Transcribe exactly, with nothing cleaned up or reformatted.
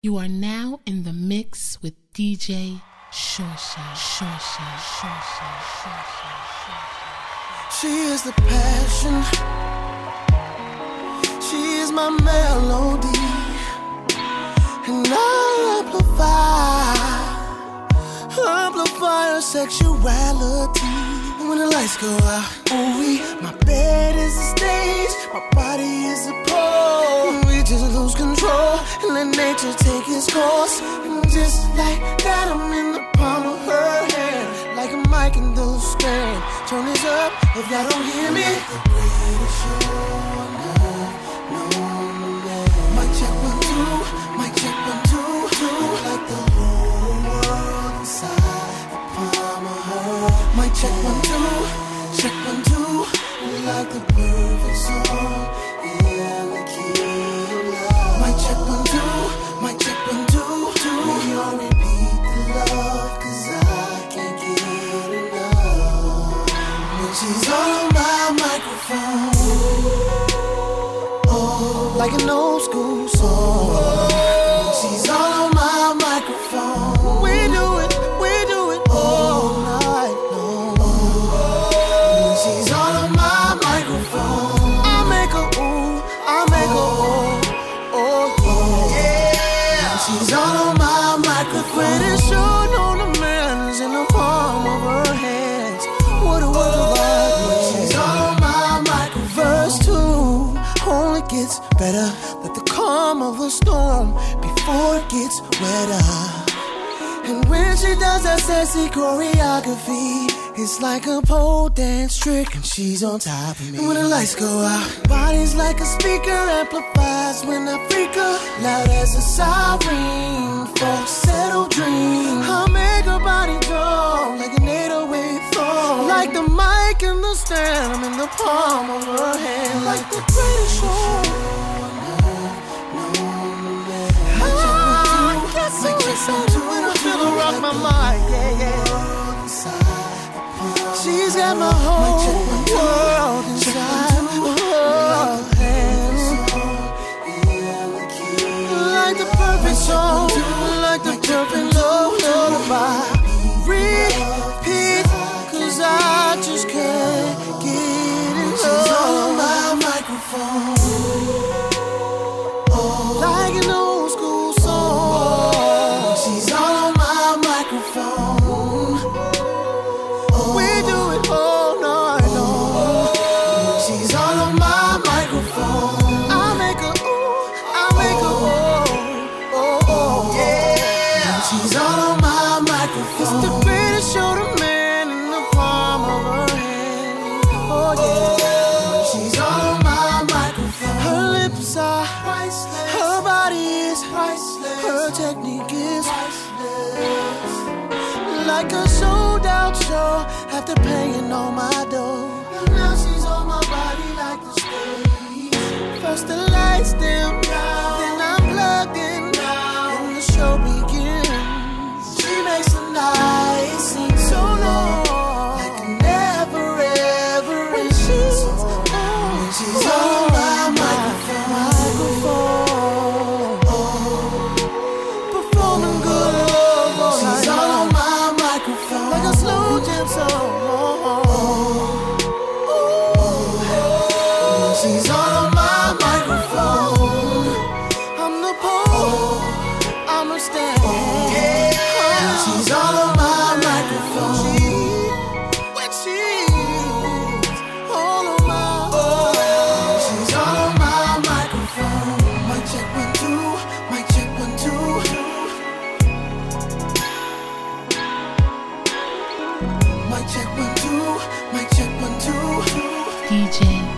You are now in the mix with D J Shorsha, Shorsha, Shorsha, Shorsha, Shorsha. She is the passion. She is my melody, and I amplify, amplify her sexuality. And when the lights go out, ooh, my bed is the stage, my body is the pole. We just lose control and let nature take its course. And just like that, I'm in the palm of her hand, like a mic in the stand. Turn this up if y'all don't hear me. The greatest show on earth, known to man. Mic check one two, mic check one two, two. Like the whole world inside the palm of her. Mic check one two, check one two. Like the perfect song in the key of love. Mic check one two, mic check one two, two. We all repeat the love, 'cause I can't get enough. When she's on my microphone, oh, like an old school song. When she's on my microphone, we do it, we do it all night long. When she's on my microphone, I make her ooh, I make her oh, oh yeah. When she's on my microphone, the greatest show known to man is in the palm of her hands. What a work of art. When she's on my microphone, verse two only gets better. Let the calm of the storm before it gets wetter. And when she does that sexy choreography, it's like a pole dance trick, and she's on top of me. And when the lights go out, body's like a speaker, amplifies when I freak her, loud as a siren, falsetto dream. I make her body go like an eight oh eight thong, like the mic in the stand, I'm in the palm of her hand, like the greatest show. I guess so excited when I feel her rock my mind, yeah, yeah. She's got my whole world inside her hands, like the perfect song, like the perfect lullaby. Repeat, 'cause I just can't get enough. She's on my microphone, like an old school song. She's on my microphone. We do it all night long. She's all on my microphone. I make her ooh, I make her oh, oh, oh, yeah. She's all on my microphone. It's the greatest show to man in the palm of her hand. Oh yeah. She's all on my microphone. Her lips are priceless, her body is priceless, her technique is priceless. Like a sold out show after paying all my dough. Now she's on my body like the stage. First the lights dim, then I'm plugged in, and the show begins. She makes the night seem so long, like it never ever ends. She's on, she's on my microphone, microphone. Oh, performing good love all night. She's on my microphone, like a slow jam song. She's on my microphone. I'm the pole, I'm a stand. Yeah. She's all on my microphone. She, when she's all on my, oh, she's all on my microphone. Mic check one two, mic check one two. Mic check one two, mic check one two. D J